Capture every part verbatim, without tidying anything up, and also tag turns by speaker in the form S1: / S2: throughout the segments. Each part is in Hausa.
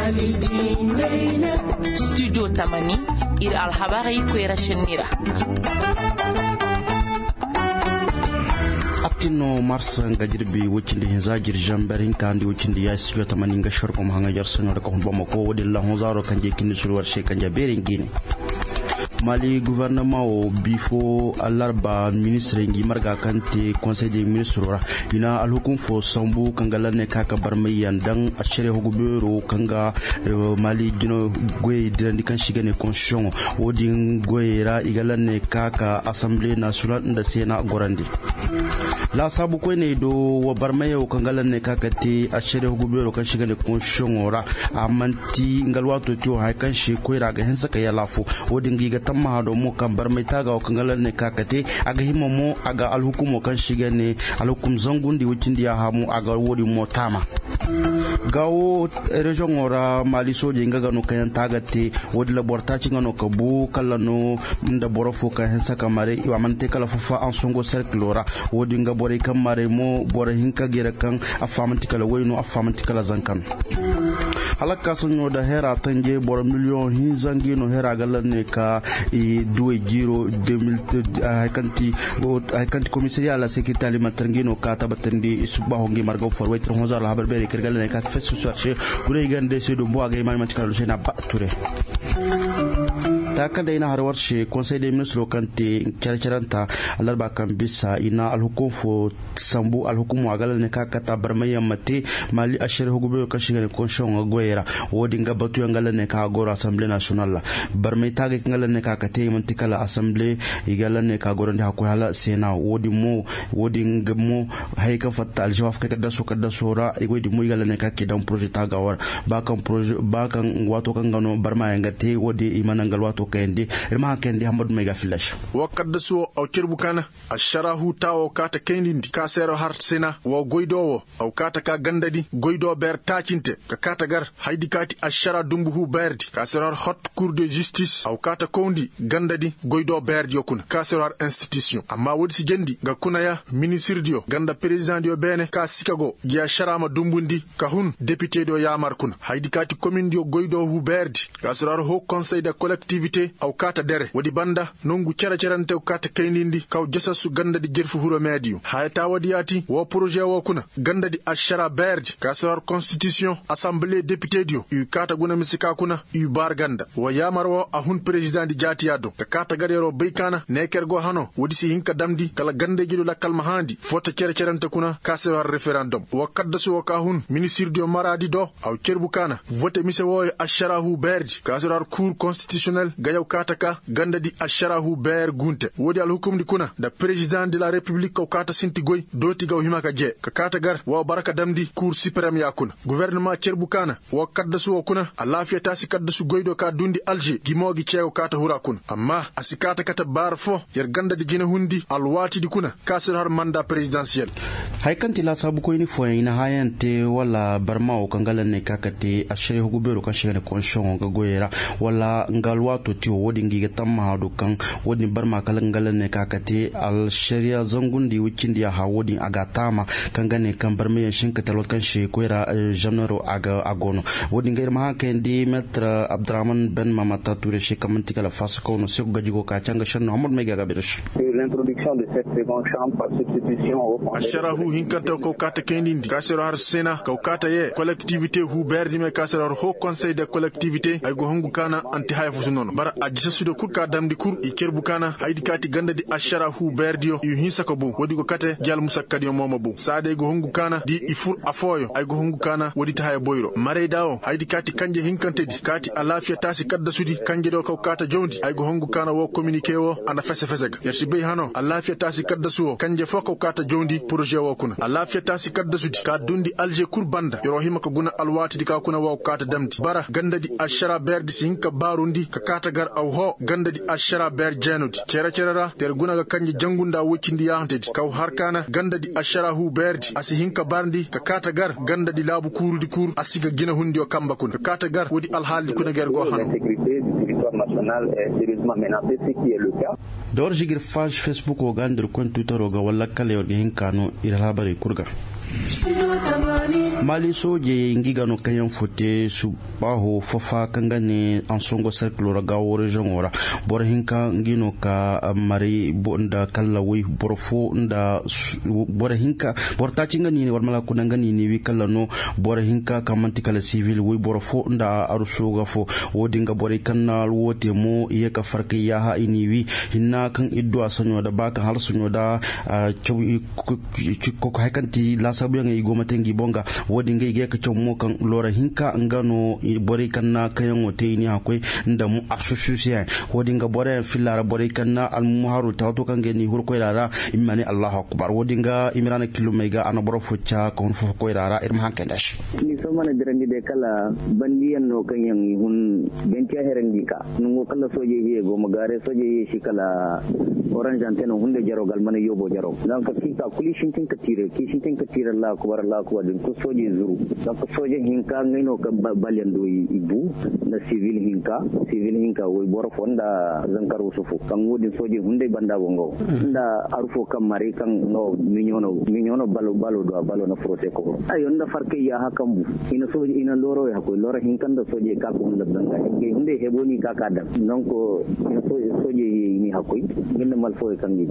S1: studio tamani ir alhabari ko rashinira
S2: Aptino Mars ngajirbi wucindi hinzajir jambarin kandi wucindi ya studio tamani ngashor ko hanga jarsono ko Bamako wodi la honzaro kanje kindi sulwar she kanje beringini Mali gouvernement o bifo alarba ministre ngi marga kante conseil des ministres ina alhukum fo sambu kangala ne kaka barmayan dan ashere hogubero kanga Mali gino goy dirandi kan shigane constitution wodi goyera igala ne kaka assemblée nationale nda sena gorandi la sabu ko ne do wa barmayo kangala ne kaka ti ashere hogubero kan shigane constitution ora amanti ngalwato to hay kan shi koyra ga hensa ka yalafu wodi ngi tamma do mo kan bar mai taga o kangalan ne kakate aga himmo mo aga alhukumo kan shigane alhukum zangundi wucindi ya hamu aga wodi mo tama gawo region ora Mali soje ngaga no kan tagate wodi laborta ci ngano ko bu kala no nda borofo ka hen saka mare wa mante kala fufa an songo cercle ora wodi nga bore kan mare mo bore hinka gere kan afamanti kala wayno afamanti kala zankan halaka sunyo da hera tanje bor million hinzangi no hera galan ne ka e duwe giro deux mille ay kanti ay kanti commissariat à la sécurité alimentaire ngino ka tabatandi subaho ngi margo for wetro honza la habar bere kergal ne ka fesu chercher gure gande se do bo agay man matikal sena ba touré takanda ina har warshe conseil des ministres kante charcharanta alarba kan bisa ina alhukum fo sambu alhukum wagala ne ka kata barmayam mate Mali ashir hugube ka shiga ne constitution goyera wodi nga batu ngala ne ka goro assemblée nationale barmay tage ngala ne ka kate mantikala assemblée igala ne ka goro ndi hakko hala sena wodi mo wodi ngamo hayka fatta aljawaf ka da so ka da sora igodi mo igala ne ka ke dan projet taga war ba kan projet ba kan wato kan gano barmay ngate wodi imana ngal wato kende irma kende Hamad Mega Flash
S3: wakadda so aw cirbukana asharahu tawo kata kendindi ka sero har sena wo goydowo aw kata ka gandadi goydo ber takinte ka kata gar haydi kati ashara dumbuhu berdi ka sero hot cour de justice aw kata kondi gandadi goydo berdi yokuna ka sero institution amma wodi si gendi ga kunaya ministre dio ganda president dio bene ka sikago ya sharama dumbundi ka hun député do yamar kun haydi kati commune dio goydo hu berdi ka sero ho conseil de collectivité aw kata dere wodi banda nongu cera cerante aw kata kaynindi kaw jassasu ganda di jerfu huro medio hayta wadi yati wo projet wo kuna ganda di ashara berdi ka sor constitution assemblée député dio u kata guna misika kuna u bar ganda wo yamarwo a hun président di jatiyado ka kata gadero beykana nekergo hano wodi si hinka damdi kala gande gido la kalma handi fota cera cerante kuna ka sor référendum wo kadda so ka hun ministre dio maradi do aw kerbukana vote mise wo ashara hu berdi ka sor cour constitutionnel gayaw kata ka ganda di asharahu ber gunte wodi al hukum di kuna da président de la république ko kata sinti goy doti gaw himaka je ka kata gar wa baraka damdi cour suprême yakuna gouvernement kerbukana wa kadda su kuna alafiya tasi kadda su goydo ka dundi alger gimogi ceew kata hura kuna amma asikata kata bar fo yer ganda di gina hundi alwati di kuna kasir har mandat présidentiel
S2: haykanti la sabu ko ni fo ina hayante wala barma o kangala ne kakate ashire hugubero ka shene constitution ga goyera wala ngalwato ti wodi ngi tamma hadu kan wodi barma kalangala ne kakate al sharia zangundi wikindi ya hawodi aga tama kangane kan barme shinka talot kan she koira jamnaro aga agono wodi ngir ma kendi maître Abdraman Ben Mamata Touré she kamanti kala fasako no se gajigo ka changa shanno Hamad Mega Gabirosh
S4: l'introduction de cette seconde chambre par substitution au
S3: asharahu hinkanta ko kata kendindi kasero har sena ko kata ye collectivité hu berdi me kasero ho conseil de collectivité ay go hongu kana anti hayfu nono bara ajisa sudo kurka damdi kur i kerbukana haydi kati ganda di asharahu berdio yu hinsa ko bu wodi ko kate jal musakkadi momo bu saade go hongu kana di ifur afoyo ay go hongu kana wodi ta hay boyro mare dawo haydi kati kanje hinkante di kati alafiya tasi kadda sudi kanje do ko kata jondi ay go hongu kana wo communiqué wo ana fesse fesse ga yersi be hano alafiya tasi kadda suwo kanje foko kata jondi projet wo kuna alafiya tasi kadda sudi ka dundi alger kur banda yoro hima ko guna alwati di ka kuna wo kata damdi bara ganda di ashara berdi sinka barundi ka kata gar aw ho ganda di ashara ber jenudi kera kerara ter guna ga kanje jangunda wokindi yahantedi kaw harkana ganda di ashara hu berdi asi hinka barndi ka kata gar ganda di labu kurudi kur asiga gina hundi o kamba kun ka kata gar wodi alhaali kuna gergo hano
S4: national est sérieusement menacé, ce qui est le cas.
S2: D'or jigir page Facebook o gandir kon Twitter o ga wala kale o hinkano ila labari kurga. mali soje ngiga no kayan fote su baho fafa kangane an songo circle ra gawo region ora bor hinka ngino ka mari bonda kala wi borfo nda bor hinka bor ta cinga ni war mala kunanga ni ni wi kala no bor hinka kamanti kala civil wi borfo nda aruso ga fo wodinga bor kanal wote mo ye ka farka ya ha ini wi hinna kan iddo asanyo da baka hal sunyo da cewi ko ko hakanti la sabu yang igo matengi bonga wodinga ige ka chomo kan lora hinka ngano bore kanna kayan wote ni akwai nda mu asususiya wodinga bore filara bore kanna al muharu tato kan geni hurko irara imani allah akbar wodinga imrana kilomega ana boro fucha kon fo ko irara irma hankendash
S4: ni so mana dirandi de kala bandiyan no kan yang hun bentiya herangi ka nungo kala soje hiye go magare soje hiye shikala orange anteno hunde jaro gal mana yobo jaro dan ka kika kuli shintin ka tire ki shintin ka tire allah akbar allah akbar din ko soje zuru dan ka soje hinka ngaino ka balyan do ibu na civil hinka civil hinka wo boro fonda zankar usufu kan wodin soje hunde banda bongo nda arfo kam mari kan no minyono minyono balo balo do balo na frote ko ayo nda farke ya hakambu ina soje ina loro ya ko loro hinkan da soje ka ko labdanga ke hunde heboni ka kada donc ina soje soje ni hakoi ginna malfo kan gi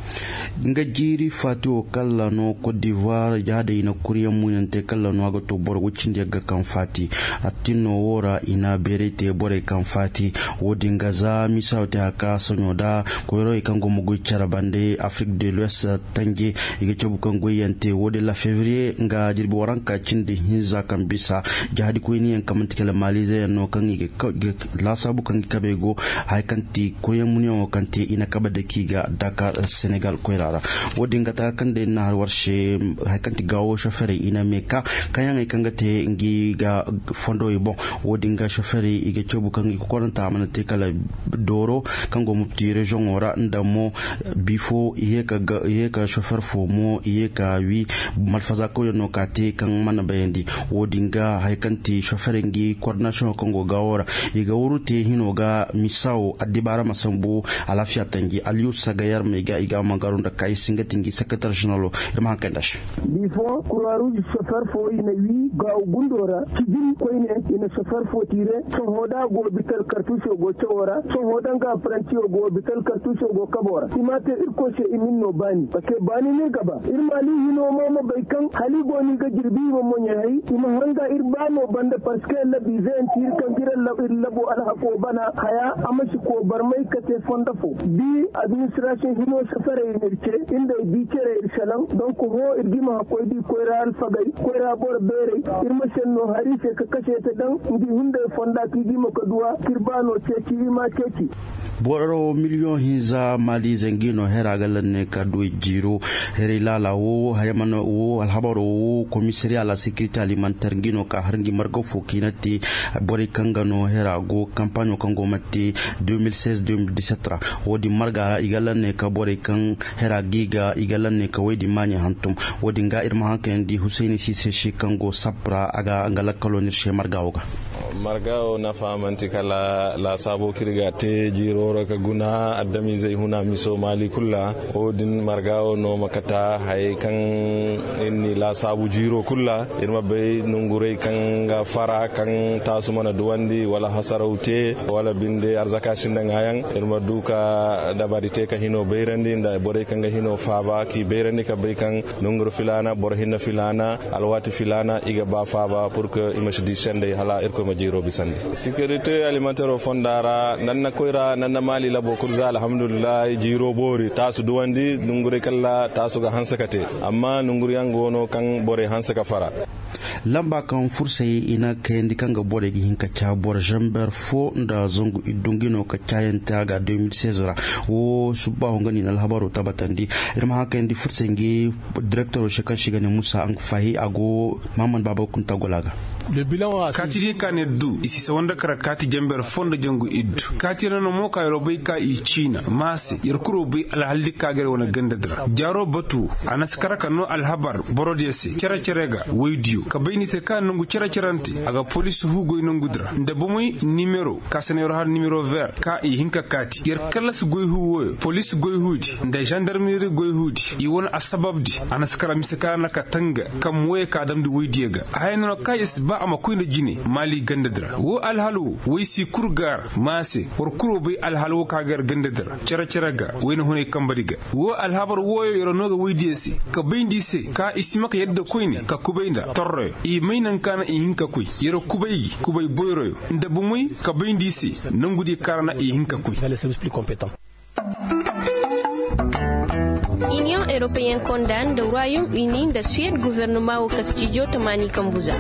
S2: nga jiri fatu kala no Côte d'Ivoire jade ina kuriya munante kala no aga to bor wucinde ga kan fati atino wora ina berete bore kan fati wodinga za misawte haka sonyo da ko ro ikango mugo charabande Afrique de l'Ouest tangi ige chobu kan goyante wode la février nga jirbi waranka cinde hinza kan bisa jahadi ko ni en kamanti kala malize no kan ige la sabu kan kabego hay kanti kuriya munyo kanti ina kabade kiga Dakar Senegal ko rara wodinga ta kande na warshe hakanti gawo chauffeur ina meka kayan ay kangate ngi ga fondo e bon wodinga chauffeur ige chobu kan ko konta manate kala doro kango mupti region ora ndamo bifo iye ka iye ka chauffeur fo mo iye ka wi malfaza ko no kate kan mana bayandi wodinga hakanti chauffeur ngi coordination kango gawora iga urute hino ga misao adibara masambu alafia tangi aliu sagayar mega iga magarunda kai singatingi secretary general irma kandash
S5: before kularu safar fo ina wi ga gundora tibin ko ina ina safar fo tire so hoda go bital kartuso go chawara so hoda ga pranti go bital kartuso go kabora imate irko se iminno bani pake bani ne gaba irmali hino mama baikan hali go ni ga jirbi mo monya hay ima hanga irbano banda paske la bizen tir kan gira la labo al hako bana haya amashi ko barmai kate fonda fo bi administration hino safar ina inda bi kere irsalam donc ho irgima ko di ko ral fagay ko ra bor bere irma senno harise ka kashe ta dan ndi hunde fonda ki gima ko duwa kirbano ceci ma ceci
S2: boro million hinza mali zengino hera galanne ka do jiro heri lala wo hayamano wo alhabaro wo commissariat la sécurité alimentaire ngino ka harngi margo fo kinati bori kangano hera go campagne kango matti deux mille seize deux mille dix-sept wodi margara igalanne ka bori kan hera giga igalanne ka wadi manya hantum wodi nga irma hanken di Husaini Sise shi kango sapra aga ngala kolonir she margawoga
S6: margao na famanti kala la sabo kirga te jiro ka guna adami zai huna miso mali kulla odin margao no makata hay kan inni la sabu jiro kulla irma bay nungure kan ga fara kan tasu mana duwandi wala hasaraute wala binde arzaka shinda ngayan irma duka dabarite ka hino bayrandi nda bore kan ga hino faba ki bayrandi ka bay kan nunguru filana bor hinna filana alwati filana iga ba faba pour que image di sende hala irko ma jiro bisande sécurité alimentaire fondara nanna koira nanna mali labo kurza alhamdulillah jiro bori tasu duwandi nungure kala tasu ga hansakate amma nunguri yangono kan bore hansaka fara
S2: lamba kan fursayi ina kendi kanga bore gi hinka cha bor jamber fo nda zongu idungino ka chayenta ga deux mille seize ra wo suba ngani na habaru tabatandi irma haka ndi fursengi directeur shaka shigane Musa ang fahi ago maman baba kunta golaga
S7: le bilan katiri kane du isi se wanda kara kati jamber fonda jangu iddu katira no moka yoro bay ka i china masi yerkuro bay al halika gare wona ganda dra jaro batu anas kara kanu al habar borodiyesi cera cerega waydiyo ka bayni se kan nungu chara charanti aga police hugo inungudra nda bumui numero ka senero har numero vert ka i hinka kati yer kalas goy huwo police goy hudi nda gendarmerie goy hudi i won asbabdi anaskara misaka na katanga kam we ka dam di weydiega hayno ka isba ama kuyna jini mali gandadra wo alhalu waysi kurgar mase war kuro bay alhalu ka gar gandadra chara charaga wayna hone kambariga wo alhabar woyo yero noga weydiyesi ka bayndi se ka isimaka yedda koyne ka kubayda torro i maynan kana i hinka kuy yero kubay kubay boyro nda bumuy ka bayndi se nangudi karana i hinka kuy
S8: Union européenne condamne le Royaume-Uni de Suède gouvernement au Castillo Tamani Kambuza.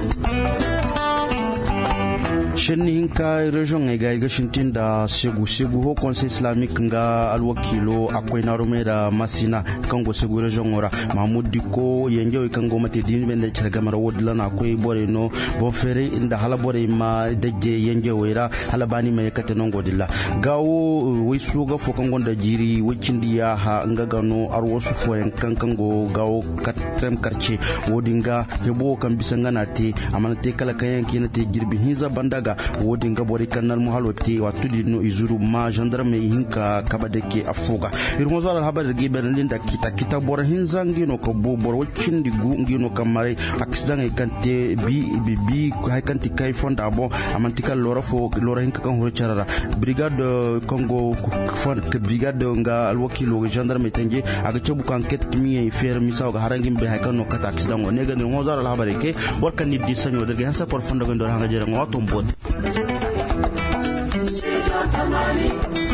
S2: shenni hinka region e ga gashintin da segu segu ho conseil islamique nga alwakilo akwai na rumera masina kango segu region ora mahmud diko yenje kango mate din ben da kirga mara wodla na akwai bore no bon fere inda hala bore ma dajje yenje wera hala bani mai kate non godilla gawo wai su ga fo kango da jiri wikindi ya ha nga gano arwo su fo yan kango gawo katrem karche wodinga hebo kan bisanga na te amana te kala kayan kina te girbi hinza banda wodin gabori kanal muhalote watudi no izuru ma gendarme hinka kabadeke afuga irmo zara habar ge berlin da kita kita bor hinzangi no ko bobor wacin digu ngino kamare accident e kante bi bi bi hay kanti kay fonda bo amantika lora fo lora hinka kan ho charara brigade congo fon ke brigade nga alwakilo gendarme tenge aga chobu kan ket mi fer misaw ga harangim be hay kan no kata accident o nega no zara habar ke bor kan ni disanyo de hansa por fonda go ndor hanga jere ngoto mbot. See your money.